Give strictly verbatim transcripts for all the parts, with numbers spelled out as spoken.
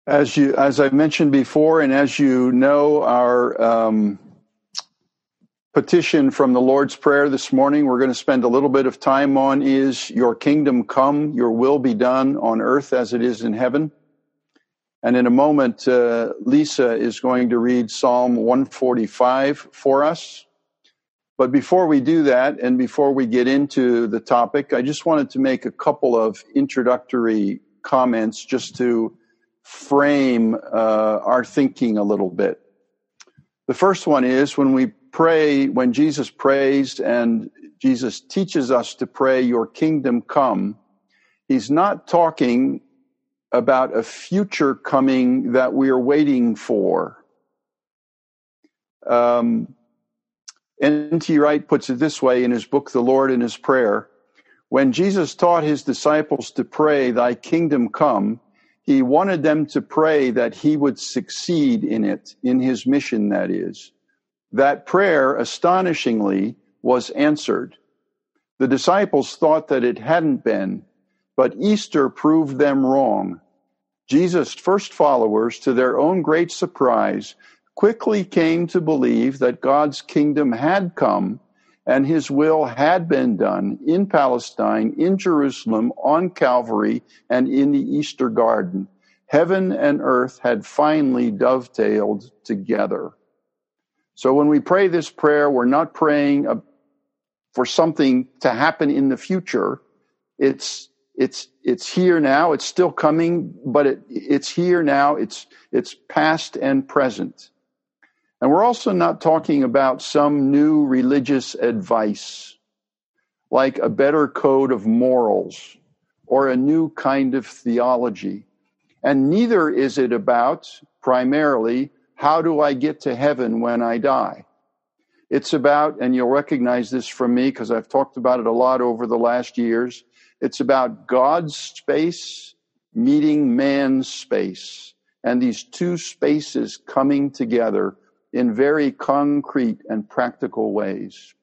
As you, as I mentioned before, and as you know, our um, petition from the Lord's Prayer this morning, we're going to spend a little bit of time on is, your kingdom come, your will be done on earth as it is in heaven. And in a moment, uh, Lisa is going to read Psalm one forty-five for us. But before we do that, and before we get into the topic, I just wanted to make a couple of introductory comments just to frame uh, our thinking a little bit. The first one is when we pray, when Jesus prays and Jesus teaches us to pray, your kingdom come, he's not talking about a future coming that we are waiting for. Um, N T Wright puts it this way in his book, The Lord and His Prayer. When Jesus taught his disciples to pray, thy kingdom come, he wanted them to pray that he would succeed in it, in his mission, that is. That prayer, astonishingly, was answered. The disciples thought that it hadn't been, but Easter proved them wrong. Jesus' first followers, to their own great surprise, quickly came to believe that God's kingdom had come and his will had been done in Palestine, in Jerusalem, on Calvary, and in the Easter garden. Heaven and earth had finally dovetailed together. So when we pray this prayer, we're not praying for something to happen in the future. It's it's it's here now. It's still coming, but it, it's here now. It's it's past and present. And we're also not talking about some new religious advice, like a better code of morals or a new kind of theology. And neither is it about, primarily, how do I get to heaven when I die? It's about, and you'll recognize this from me because I've talked about it a lot over the last years, it's about God's space meeting man's space, and these two spaces coming together in very concrete and practical ways.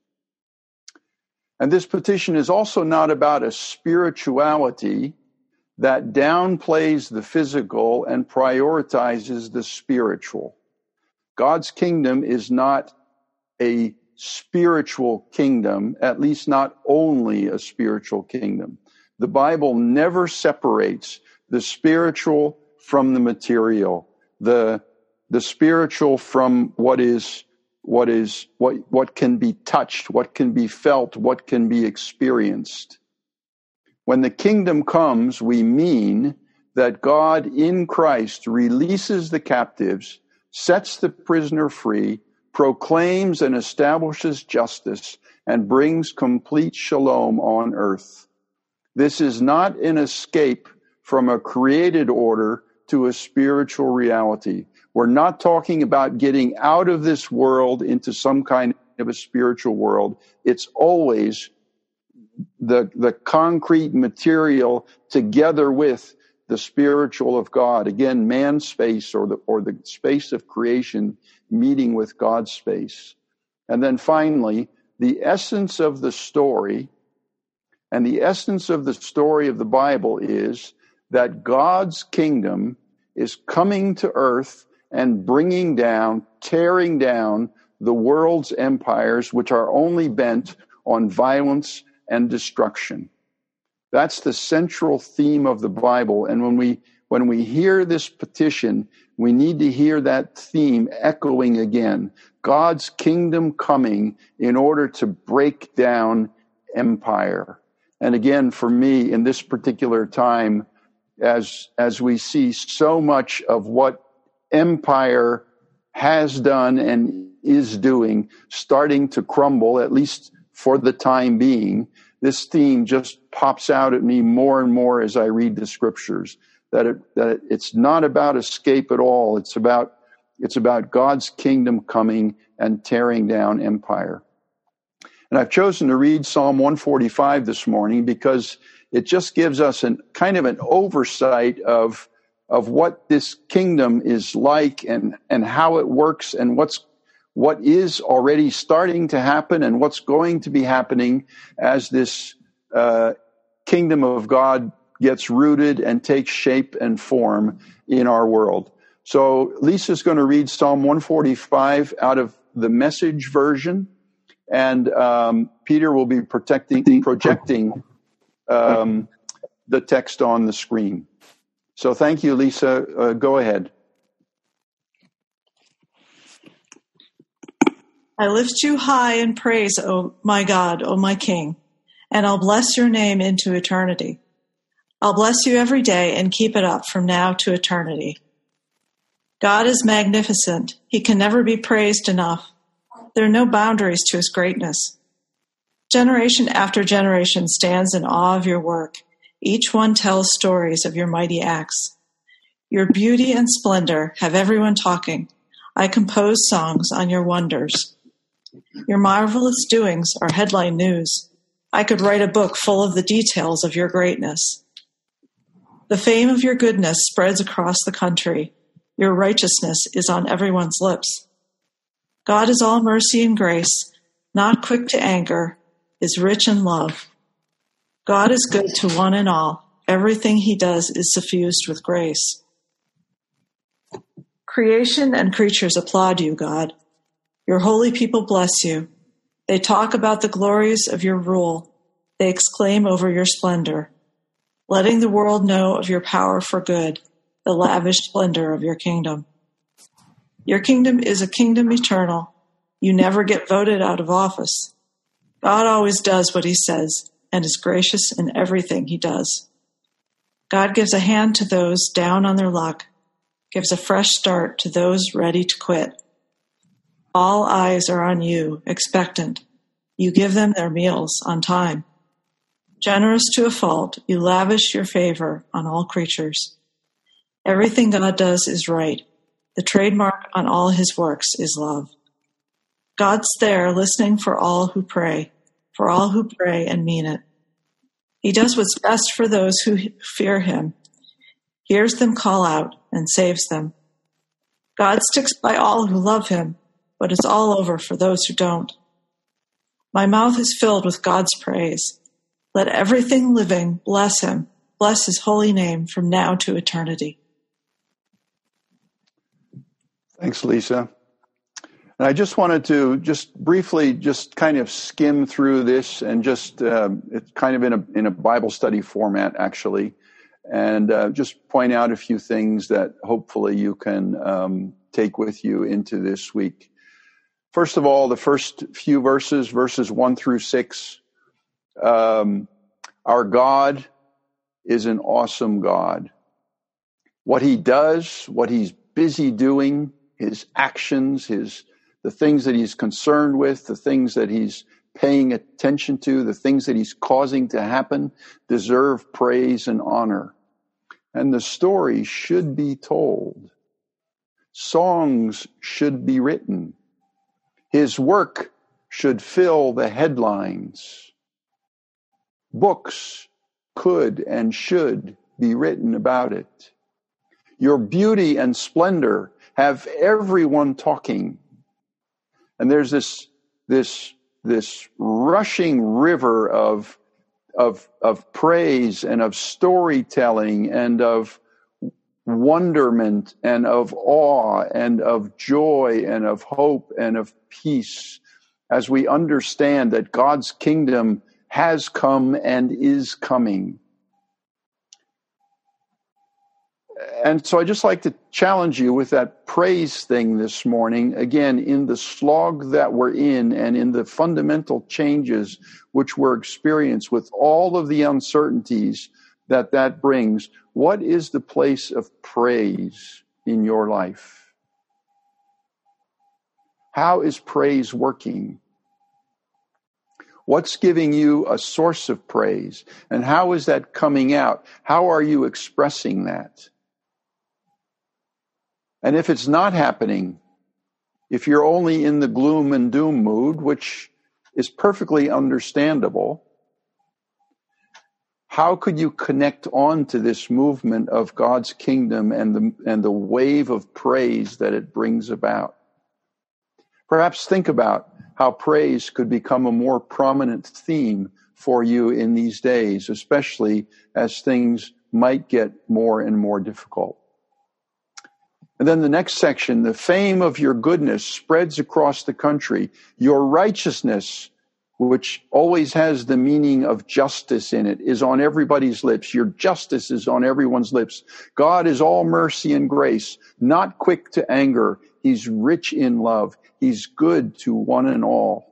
And this petition is also not about a spirituality that downplays the physical and prioritizes the spiritual. God's kingdom is not a spiritual kingdom, at least not only a spiritual kingdom. The Bible never separates the spiritual from the material, the the spiritual from what is what is what what can be touched, what can be felt, what can be experienced. When the kingdom comes, we mean that God in Christ releases the captives, sets the prisoner free, proclaims and establishes justice, and brings complete shalom on earth. This is not an escape from a created order to a spiritual reality. We're not talking about getting out of this world into some kind of a spiritual world. It's always the, the concrete material together with the spiritual of God. Again, man's space or the, or the space of creation meeting with God's space. And then finally, the essence of the story, and the essence of the story of the Bible is that God's kingdom is coming to earth and bringing down, tearing down the world's empires, which are only bent on violence and destruction. That's the central theme of the Bible. And when we when we hear this petition, we need to hear that theme echoing again. God's kingdom coming in order to break down empire. And again, for me, in this particular time, as as we see so much of what empire has done and is doing starting to crumble, at least for the time being, this theme just pops out at me more and more as I read the scriptures, that it, that it's not about escape at all. It's about it's about God's kingdom coming and tearing down empire. And I've chosen to read Psalm one forty-five this morning because it just gives us an kind of an oversight of of what this kingdom is like and, and how it works and what's what is already starting to happen and what's going to be happening as this uh, kingdom of God gets rooted and takes shape and form in our world. So Lisa's going to read Psalm one forty-five out of the Message version, and um, Peter will be protecting, projecting um, the text on the screen. So thank you, Lisa. Uh, go ahead. I lift you high in praise, O my God, O my King, and I'll bless your name into eternity. I'll bless you every day and keep it up from now to eternity. God is magnificent. He can never be praised enough. There are no boundaries to his greatness. Generation after generation stands in awe of your work. Each one tells stories of your mighty acts. Your beauty and splendor have everyone talking. I compose songs on your wonders. Your marvelous doings are headline news. I could write a book full of the details of your greatness. The fame of your goodness spreads across the country. Your righteousness is on everyone's lips. God is all mercy and grace, not quick to anger, is rich in love. God is good to one and all. Everything he does is suffused with grace. Creation and creatures applaud you, God. Your holy people bless you. They talk about the glories of your rule. They exclaim over your splendor, letting the world know of your power for good, the lavish splendor of your kingdom. Your kingdom is a kingdom eternal. You never get voted out of office. God always does what he says and is gracious in everything he does. God gives a hand to those down on their luck, gives a fresh start to those ready to quit. All eyes are on you, expectant. You give them their meals on time. Generous to a fault, you lavish your favor on all creatures. Everything God does is right. The trademark on all his works is love. God's there listening for all who pray, for all who pray and mean it. He does what's best for those who fear him, hears them call out, and saves them. God sticks by all who love him, but it's all over for those who don't. My mouth is filled with God's praise. Let everything living bless him, bless his holy name from now to eternity. Thanks, Lisa. And I just wanted to just briefly just kind of skim through this and just, uh, it's kind of in a in a Bible study format, actually, and uh, just point out a few things that hopefully you can um, take with you into this week. First of all, the first few verses, verses one through six, um, our God is an awesome God. What he does, what he's busy doing, his actions, his the things that he's concerned with, the things that he's paying attention to, the things that he's causing to happen, deserve praise and honor. And the story should be told. Songs should be written. His work should fill the headlines. Books could and should be written about it. Your beauty and splendor have everyone talking. And there's this this this rushing river of of of praise and of storytelling and of wonderment and of awe and of joy and of hope and of peace as we understand that God's kingdom has come and is coming. And so I just like to challenge you with that praise thing this morning, again, in the slog that we're in and in the fundamental changes which we're experiencing with all of the uncertainties that that brings. What is the place of praise in your life? How is praise working? What's giving you a source of praise? And how is that coming out? How are you expressing that? And if it's not happening, if you're only in the gloom and doom mood, which is perfectly understandable, how could you connect on to this movement of God's kingdom and the, and the wave of praise that it brings about? Perhaps think about how praise could become a more prominent theme for you in these days, especially as things might get more and more difficult. And then the next section, the fame of your goodness spreads across the country. Your righteousness, which always has the meaning of justice in it, is on everybody's lips. Your justice is on everyone's lips. God is all mercy and grace, not quick to anger. He's rich in love. He's good to one and all.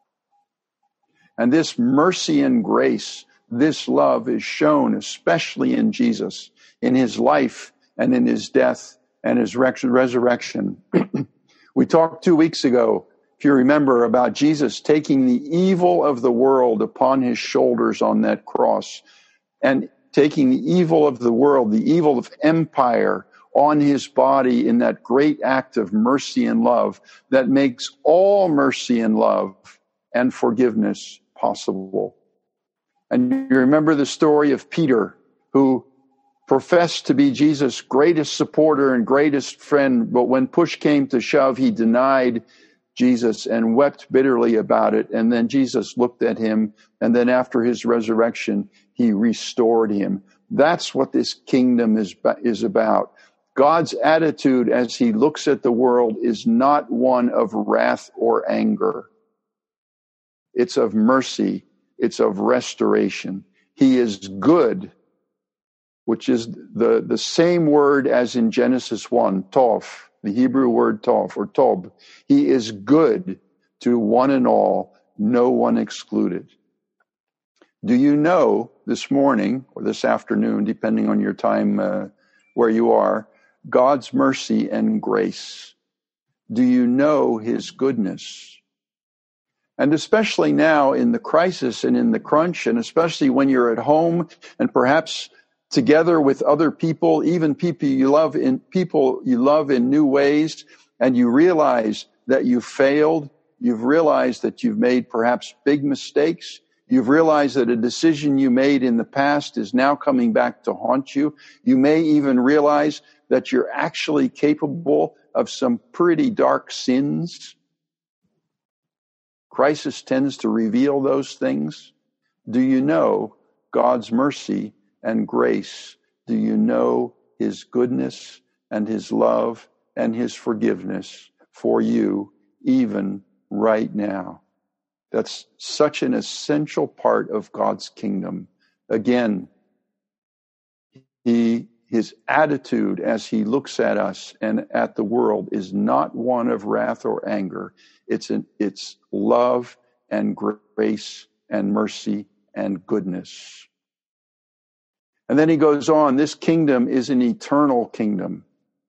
And this mercy and grace, this love is shown especially in Jesus, in his life and in his death and his resurrection. We talked two weeks ago, if you remember, about Jesus taking the evil of the world upon his shoulders on that cross, and taking the evil of the world, the evil of empire, on his body in that great act of mercy and love that makes all mercy and love and forgiveness possible. And you remember the story of Peter, who professed to be Jesus' greatest supporter and greatest friend, but when push came to shove, he denied Jesus and wept bitterly about it. And then Jesus looked at him, and then after his resurrection, he restored him. That's what this kingdom is, is about. God's attitude as he looks at the world is not one of wrath or anger. It's of mercy. It's of restoration. He is good, which is the, the same word as in Genesis one, tov, the Hebrew word tov or tob. He is good to one and all, no one excluded. Do you know this morning or this afternoon, depending on your time uh, where you are, God's mercy and grace? Do you know his goodness? And especially now in the crisis and in the crunch, and especially when you're at home and perhaps together with other people, even people you love in people you love in new ways, and you realize that you failed, you've realized that you've made perhaps big mistakes, you've realized that a decision you made in the past is now coming back to haunt you. You may even realize that you're actually capable of some pretty dark sins. Crisis tends to reveal those things. Do you know God's mercy and grace? Do you know his goodness and his love and his forgiveness for you even right now? That's such an essential part of God's kingdom. Again, he, his attitude as he looks at us and at the world is not one of wrath or anger. It's an, it's love and grace and mercy and goodness. And then he goes on, this kingdom is an eternal kingdom.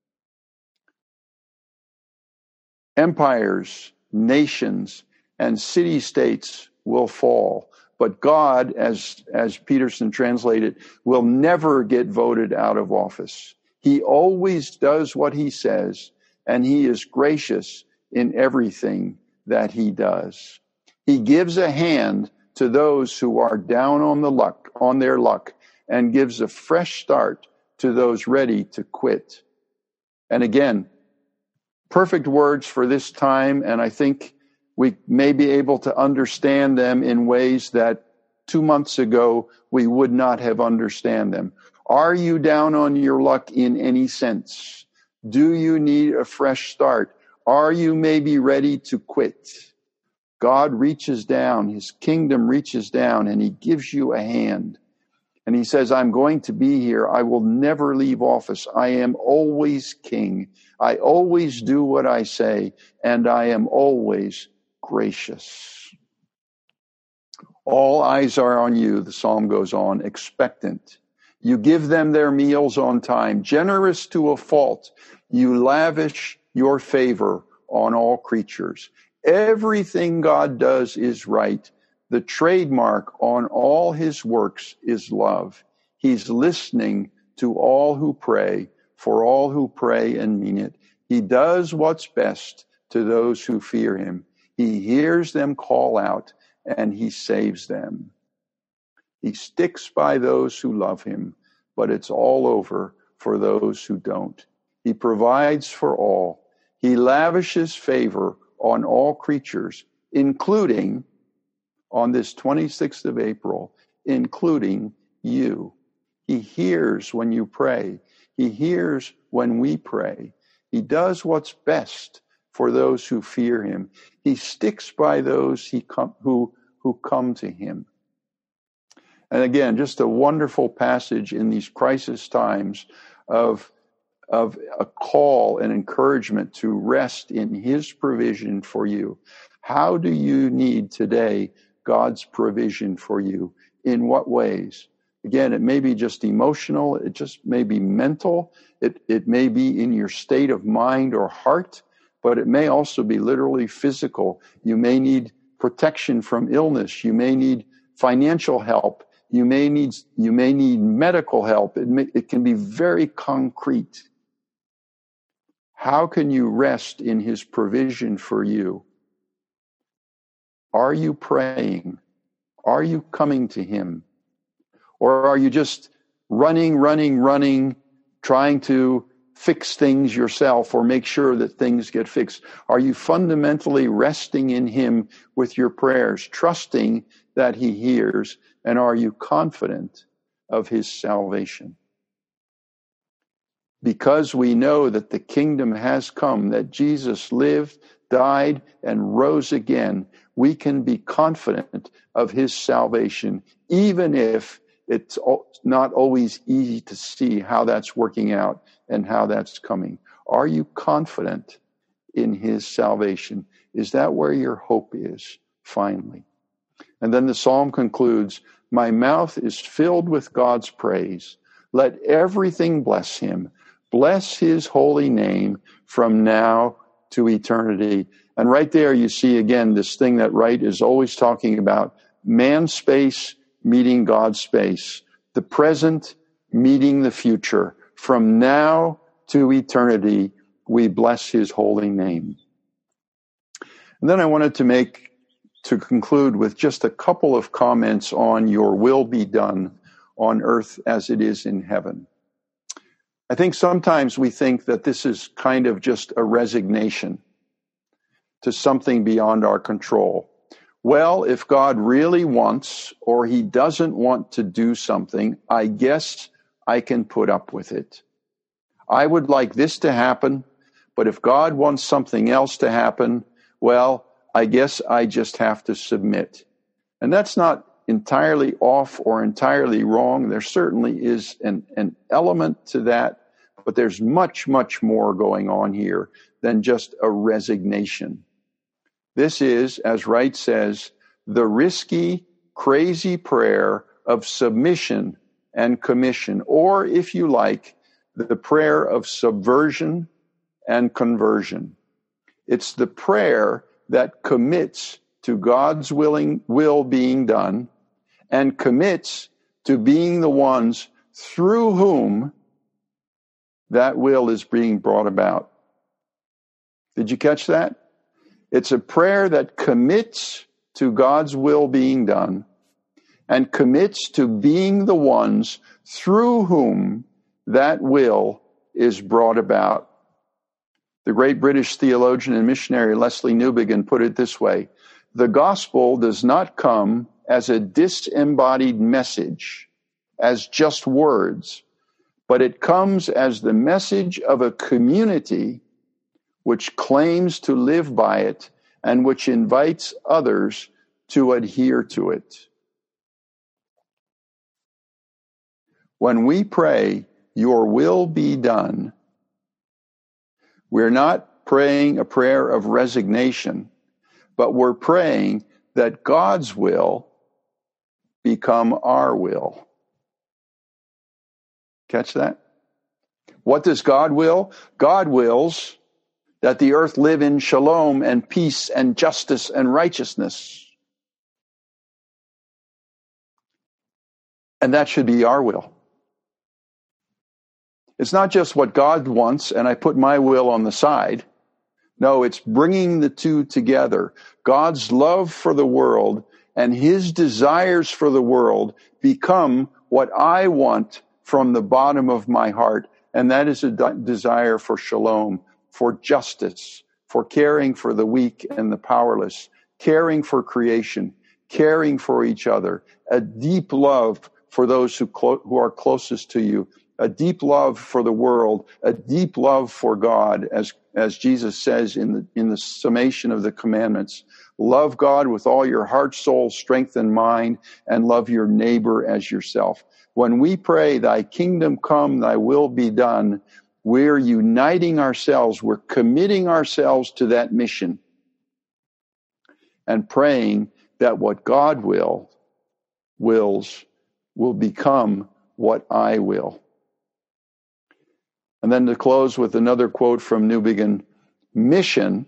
Empires, nations, and city-states will fall, but God, as, as Peterson translated, will never get voted out of office. He always does what he says, and he is gracious in everything that he does. He gives a hand to those who are down on the luck, on their luck, and gives a fresh start to those ready to quit. And again, perfect words for this time, and I think we may be able to understand them in ways that two months ago we would not have understand them. Are you down on your luck in any sense? Do you need a fresh start? Are you maybe ready to quit? God reaches down, his kingdom reaches down, and he gives you a hand. And he says, I'm going to be here. I will never leave office. I am always king. I always do what I say, and I am always gracious. All eyes are on you, the psalm goes on, expectant. You give them their meals on time, generous to a fault. You lavish your favor on all creatures. Everything God does is right. The trademark on all his works is love. He's listening to all who pray, for all who pray and mean it. He does what's best to those who fear him. He hears them call out, and he saves them. He sticks by those who love him, but it's all over for those who don't. He provides for all. He lavishes favor on all creatures, including, on this twenty-sixth of April, including you. He hears when you pray. He hears when we pray. He does what's best for those who fear him. He sticks by those he com- who, who come to him. And again, just a wonderful passage in these crisis times of, of a call and encouragement to rest in his provision for you. How do you need today God's provision for you? In what ways? Again, it may be just emotional. It just may be mental. It, it may be in your state of mind or heart, but it may also be literally physical. You may need protection from illness. You may need financial help. You may need, you may need medical help. It may, it can be very concrete. How can you rest in his provision for you? Are you praying? Are you coming to him? Or are you just running, running, running, trying to fix things yourself or make sure that things get fixed? Are you fundamentally resting in him with your prayers, trusting that he hears? And are you confident of his salvation? Because we know that the kingdom has come, that Jesus lived, died, and rose again, we can be confident of his salvation, even if it's not always easy to see how that's working out and how that's coming. Are you confident in his salvation? Is that where your hope is, finally? And then the psalm concludes, my mouth is filled with God's praise. Let everything bless him. Bless his holy name from now to eternity. And right there you see again this thing that Wright is always talking about, man space meeting God's space, the present meeting the future. From now to eternity, we bless his holy name. And then I wanted to make, to conclude with just a couple of comments on your will be done on earth as it is in heaven. I think sometimes we think that this is kind of just a resignation to something beyond our control. Well, if God really wants or he doesn't want to do something, I guess I can put up with it. I would like this to happen, but if God wants something else to happen, well, I guess I just have to submit. And that's not entirely off or entirely wrong. There certainly is an, an element to that, but there's much, much more going on here than just a resignation. This is, as Wright says, the risky, crazy prayer of submission and commission, or if you like, the prayer of subversion and conversion. It's the prayer that commits to God's willing will being done and commits to being the ones through whom that will is being brought about. Did you catch that? It's a prayer that commits to God's will being done and commits to being the ones through whom that will is brought about. The great British theologian and missionary Leslie Newbigin put it this way: the gospel does not come as a disembodied message, as just words, but it comes as the message of a community which claims to live by it and which invites others to adhere to it. When we pray, your will be done, we're not praying a prayer of resignation, but we're praying that God's will become our will. Catch that? What does God will? God wills that the earth live in shalom and peace and justice and righteousness. And that should be our will. It's not just what God wants and I put my will on the side. No, it's bringing the two together. God's love for the world and his desires for the world become what I want from the bottom of my heart. And that is a de- desire for shalom, for justice, for caring for the weak and the powerless, caring for creation, caring for each other, a deep love for those who clo- who are closest to you, a deep love for the world, a deep love for God, as as Jesus says in the in the summation of the commandments. Love God with all your heart, soul, strength, and mind, and love your neighbor as yourself. When we pray, thy kingdom come, thy will be done, we're uniting ourselves, we're committing ourselves to that mission and praying that what God will, wills will become what I will. And then to close with another quote from Newbigin, mission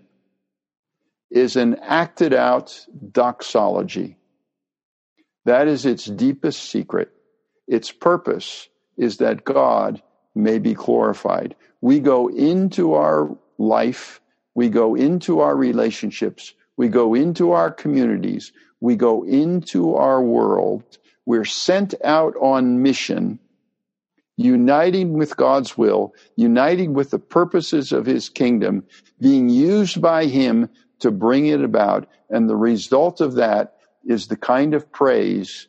is an acted out doxology. That is its deepest secret. Its purpose is that God may be glorified. We go into our life, we go into our relationships, we go into our communities, we go into our world. We're sent out on mission, uniting with God's will, uniting with the purposes of his kingdom, being used by him to bring it about. And the result of that is the kind of praise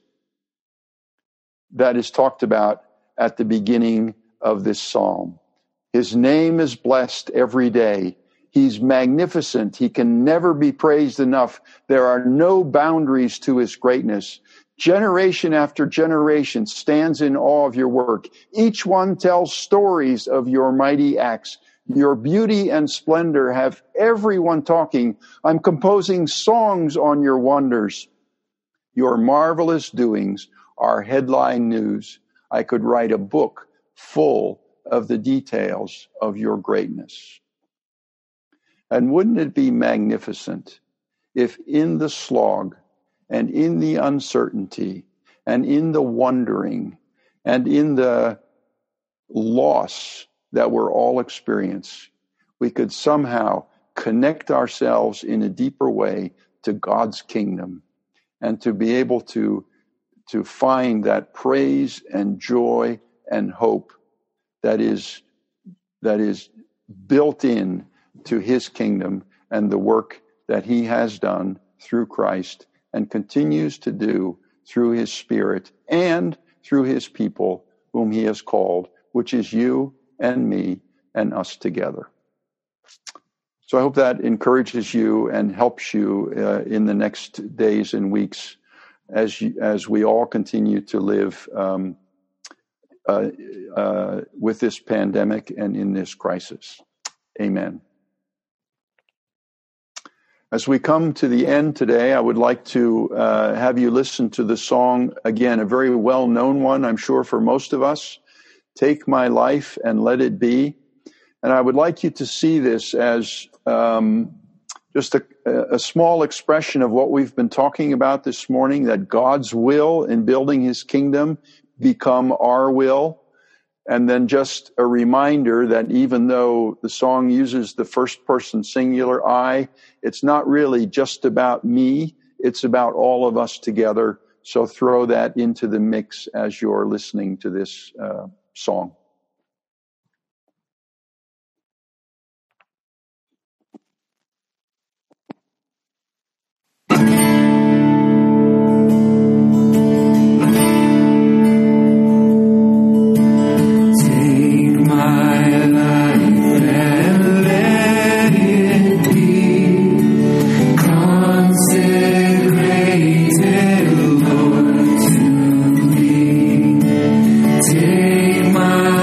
that is talked about at the beginning of this psalm. His name is blessed every day. He's magnificent. He can never be praised enough. There are no boundaries to his greatness. Generation after generation stands in awe of your work. Each one tells stories of your mighty acts. Your beauty and splendor have everyone talking. I'm composing songs on your wonders. Your marvelous doings are headline news. I could write a book full of the details of your greatness. And wouldn't it be magnificent if in the slog and in the uncertainty and in the wondering and in the loss that we're all experiencing, we could somehow connect ourselves in a deeper way to God's kingdom and to be able to, to find that praise and joy and hope that is, that is built in to his kingdom and the work that he has done through Christ and continues to do through his Spirit and through his people whom he has called, which is you and me and us together. So I hope that encourages you and helps you uh, in the next days and weeks as you, as we all continue to live um, uh, uh, with this pandemic and in this crisis. Amen. As we come to the end today, I would like to uh, have you listen to the song, again, a very well-known one, I'm sure, for most of us, Take My Life and Let It Be. And I would like you to see this as um, just a, a small expression of what we've been talking about this morning, that God's will in building his kingdom become our will. And then just a reminder that even though the song uses the first person singular I, it's not really just about me. It's about all of us together. So throw that into the mix as you're listening to this uh, song. Take my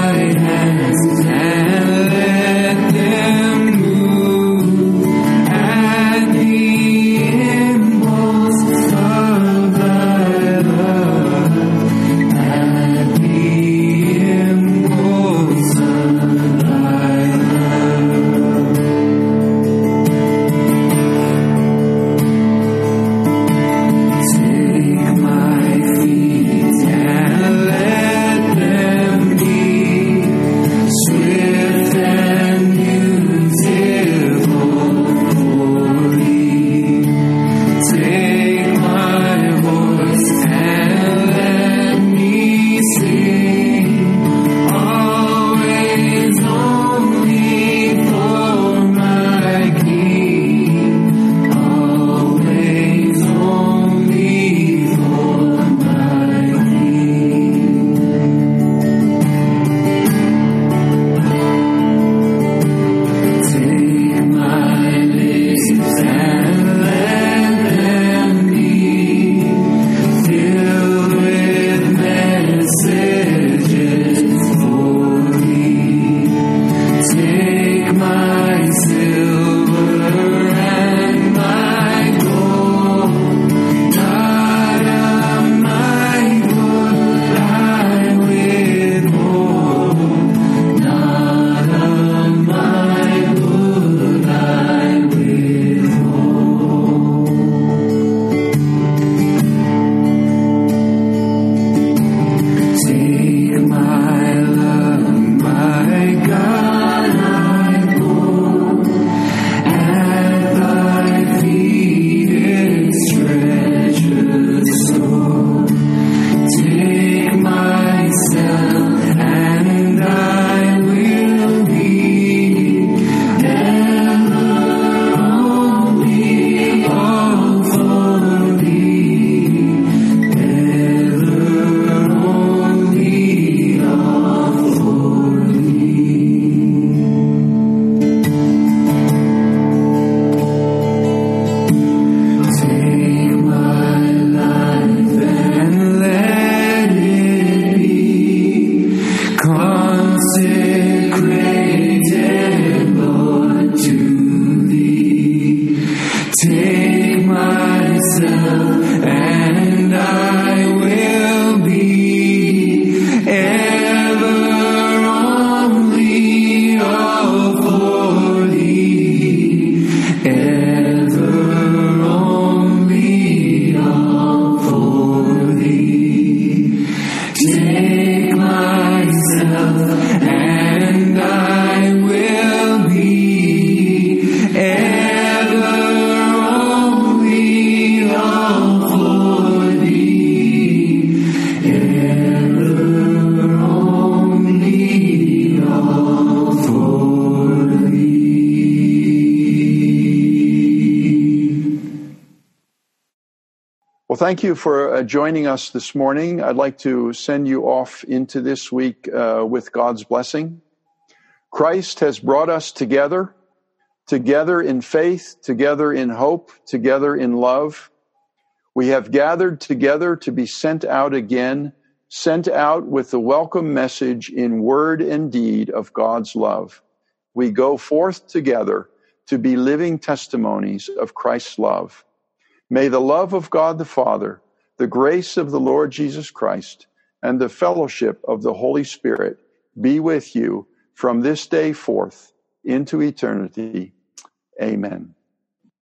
thank you for uh, joining us this morning. I'd like to send you off into this week uh, with God's blessing. Christ has brought us together, together in faith, together in hope, together in love. We have gathered together to be sent out again, sent out with the welcome message in word and deed of God's love. We go forth together to be living testimonies of Christ's love. May the love of God the Father, the grace of the Lord Jesus Christ, and the fellowship of the Holy Spirit be with you from this day forth into eternity. Amen.